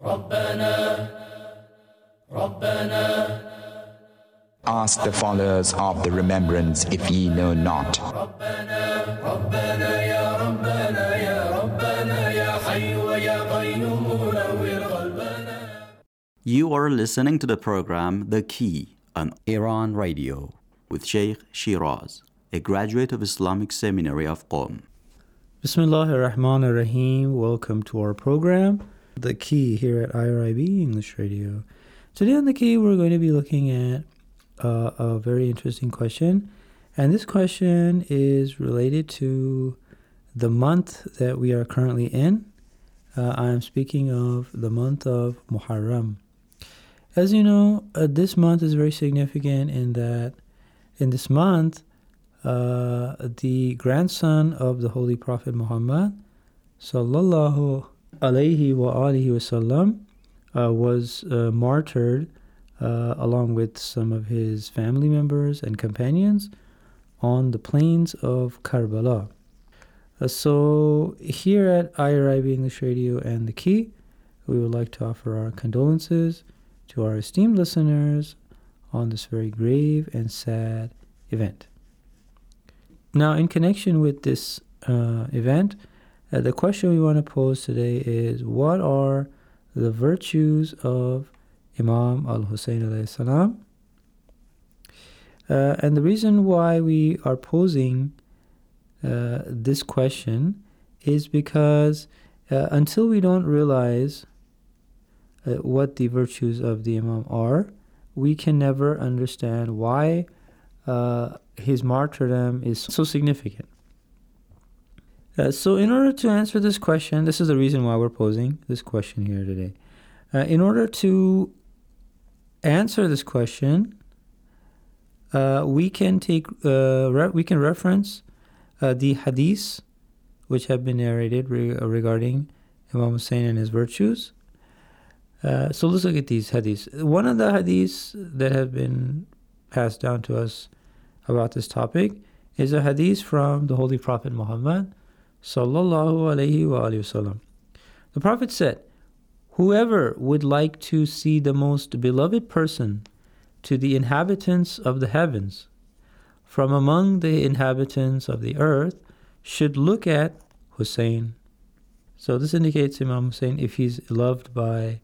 Ask the followers of the remembrance if ye know not. You are listening to the program The Key on Iran Radio with Sheikh Shiraz, a graduate of Islamic Seminary of Qom. Bismillahir Rahmanir Rahim. Welcome to our program, The Key, here at IRIB English Radio. Today on The Key, we're going to be looking at a very interesting question. And this question is related to the month that we are currently in. I am speaking of the month of Muharram. As you know, this month is very significant in that in this month, the grandson of the Holy Prophet Muhammad sallallahu alayhi wa alihi wasallam was martyred along with some of his family members and companions on the plains of Karbala. So here at IRIB English Radio and The Key, we would like to offer our condolences to our esteemed listeners on this very grave and sad event. Now, in connection with this event, the question we want to pose today is, what are the virtues of Imam al-Hussein alayhi salam? And the reason why we are posing this question is because until we don't realize what the virtues of the Imam are, we can never understand why his martyrdom is so significant. So in order to answer this question, this is the reason why we're posing this question here today. In order to answer this question, we can reference the hadiths which have been narrated regarding Imam Hussein and his virtues. So let's look at these hadiths. One of the hadiths that have been passed down to us about this topic is a hadith from the Holy Prophet Muhammad sallallahu alayhi wa alihi wasallam. The Prophet said, "Whoever would like to see the most beloved person to the inhabitants of the heavens from among the inhabitants of the earth should look at Hussein." So this indicates Imam Hussein, if he's loved by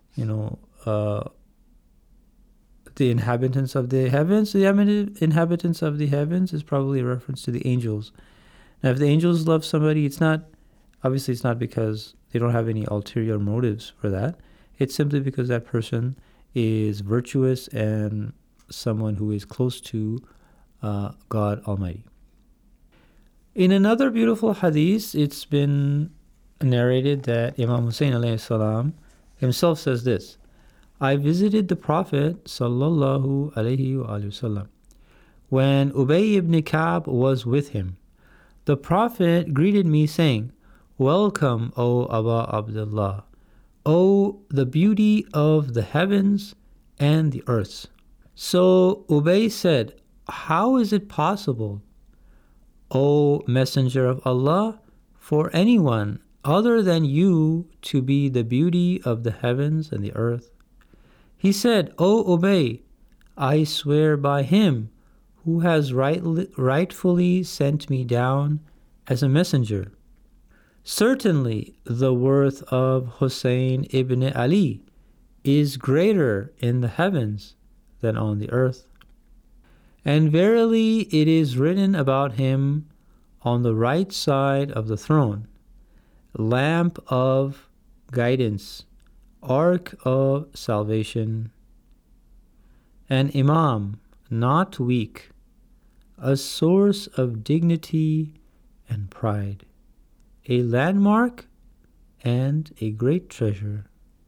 the inhabitants of the heavens. The inhabitants of the heavens is probably a reference to the angels. Now, if the angels love somebody, it's not because they don't have any ulterior motives for that. It's simply because that person is virtuous and someone who is close to God Almighty. In another beautiful hadith, it's been narrated that Imam Hussein alayhi salam himself says this: "I visited the Prophet sallallahu alayhi wa sallam when Ubay ibn Ka'b was with him. The Prophet greeted me saying, 'Welcome, O Aba Abdullah, O the beauty of the heavens and the earth.' So Ubay said, 'How is it possible, O Messenger of Allah, for anyone other than you to be the beauty of the heavens and the earth?' He said, 'O Ubay, I swear by him who has rightfully sent me down as a messenger. Certainly the worth of Hussein ibn Ali is greater in the heavens than on the earth. And verily it is written about him on the right side of the throne, lamp of guidance, ark of salvation, an imam, not weak, a source of dignity and pride, a landmark and a great treasure."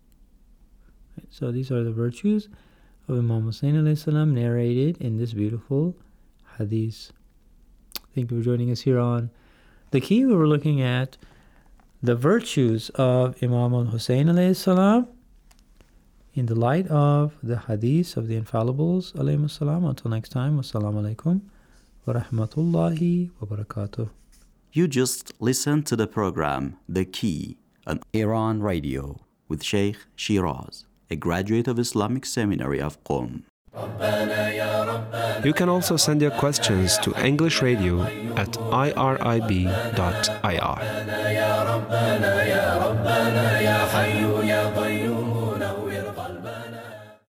So these are the virtues of Imam Hussein alayhi salam narrated in this beautiful hadith. Thank you for joining us here on The Key. We were looking at the virtues of Imam al-Hussein alayhi salam in the light of the hadith of the infallibles alayhi salam. Until next time, wassalamu alaikum wa rahmatullahi wa barakatuh. You just listened to the program The Key on Iran Radio with Sheikh Shiraz, a graduate of Islamic Seminary of Qom. You can also send your questions to English Radio at irib.ir.